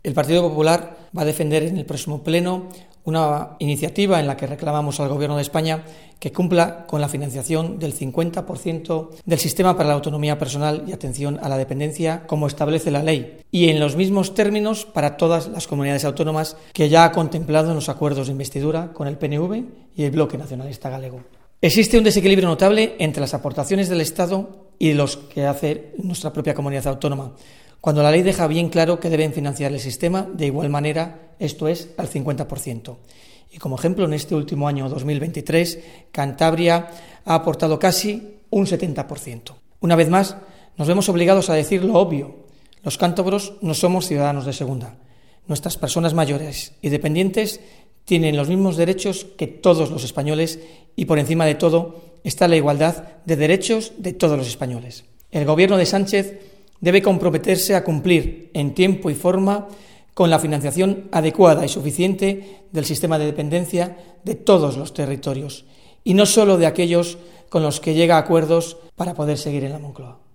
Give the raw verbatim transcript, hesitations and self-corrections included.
El Partido Popular va a defender en el próximo pleno una iniciativa en la que reclamamos al Gobierno de España que cumpla con la financiación del cincuenta por ciento del sistema para la autonomía personal y atención a la dependencia, como establece la ley, y en los mismos términos para todas las comunidades autónomas que ya ha contemplado en los acuerdos de investidura con el P N V y el Bloque Nacionalista Galego. Existe un desequilibrio notable entre las aportaciones del Estado y de los que hace nuestra propia comunidad autónoma, cuando la ley deja bien claro que deben financiar el sistema de igual manera, esto es, al cincuenta por ciento. Y como ejemplo, en este último año dos mil veintitrés, Cantabria ha aportado casi un setenta por ciento. Una vez más, nos vemos obligados a decir lo obvio. Los cántabros no somos ciudadanos de segunda. Nuestras personas mayores y dependientes tienen los mismos derechos que todos los españoles y, por encima de todo, está la igualdad de derechos de todos los españoles. El Gobierno de Sánchez debe comprometerse a cumplir en tiempo y forma con la financiación adecuada y suficiente del sistema de dependencia de todos los territorios y no solo de aquellos con los que llega a acuerdos para poder seguir en la Moncloa.